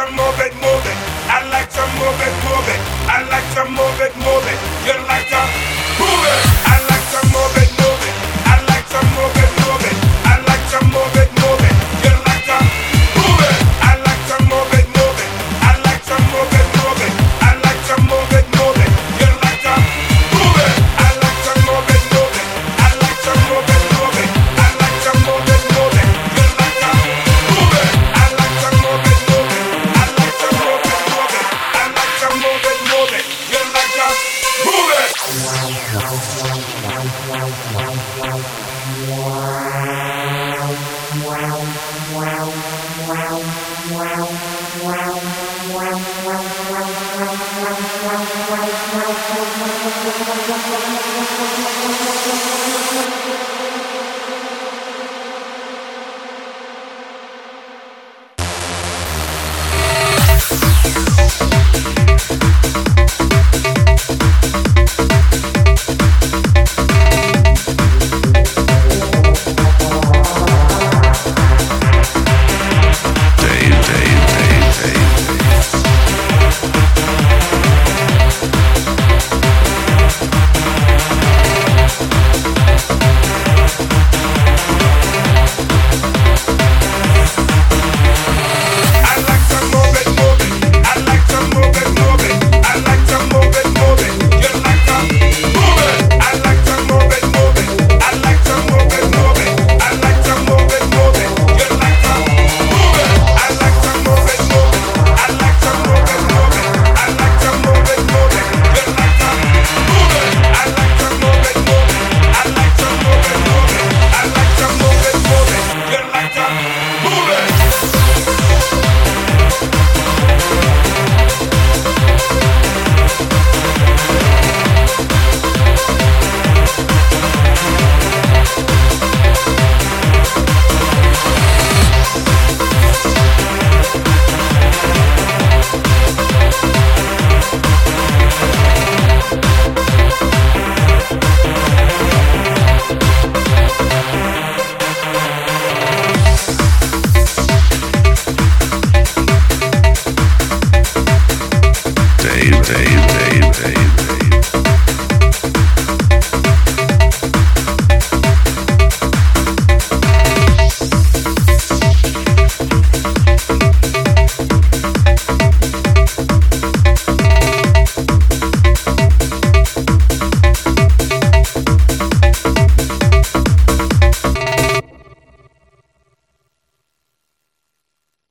to move it, move it. I like to move it, move it. I like to move it, move it. You like to move it. I like to move it, move it. I like to move it, move it. I like to move it, move it. You like to move it. I like to move it, move it. I like to move it, move it. I like to move it, move it. You like to move it. I like to move it, move it. I like to move it, move it. I like to move it, move it. You like to move it. I like to move it, move it. I like to move it, move it. I like to move it, move it. You like to move it.